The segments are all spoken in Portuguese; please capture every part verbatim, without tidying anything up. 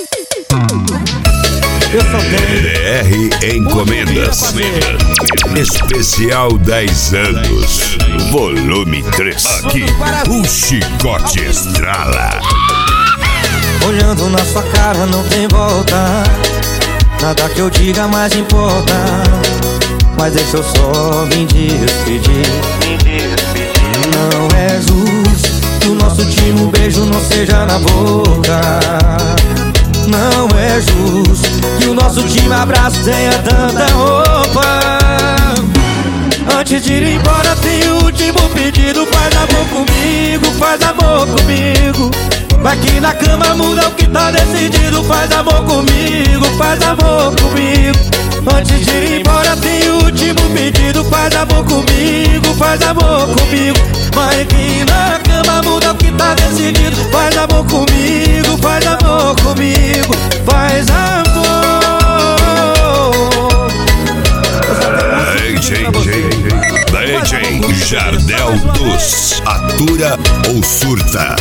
Eu só tenho D R Encomendas. Especial dez anos. Volume três. Aqui, o chicote estrala. olhando na sua cara não tem volta. Nada que eu diga mais importa. Mas deixa eu só me despedir. Não é justo que o nosso último beijo não seja na boca. Não é justo que o nosso último abraço tenha tanta roupa. Antes de ir embora tem o último pedido. Faz amor comigo, faz amor comigo. Vai que na cama muda o que tá decidido. Faz amor comigo, faz amor comigo. Antes de ir embora tem o último pedido. Faz amor comigo, faz amor comigo. Vai que na cama muda o que tá decidido. Faz amor comigo, faz amor comigo. Faz amor. D J D J Jardel dos atura ou surta.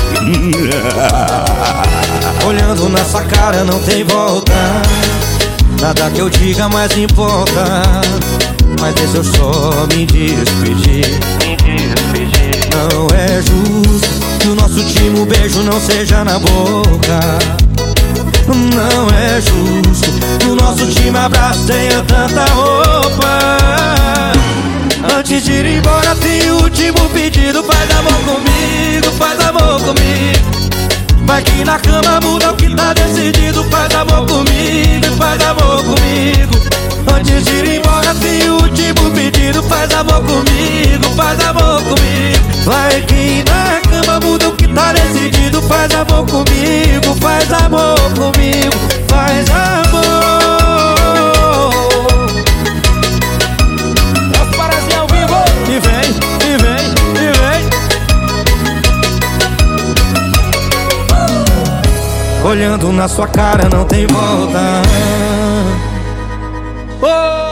Olhando na sua cara não tem volta. Nada que eu diga mais importa. Mas deixa eu só me despedir. Não é justo que o nosso último beijo não seja na boca. Não é justo que o nosso último abraço tenha tanta roupa. Antes de ir embora tem o último pedido. Faz amor comigo, faz amor comigo. Vai que na cama muda o que tá decidido. Faz amor comigo, faz amor comigo. Antes de ir embora tem o último pedido. Faz amor comigo, faz amor comigo. Vai que na cama muda o que tá decidido. Faz amor comigo, faz amor comigo. Faz amor. As parazinhas ao vivo. E vem, e vem, e vem. Olhando na sua cara não tem volta. Oh!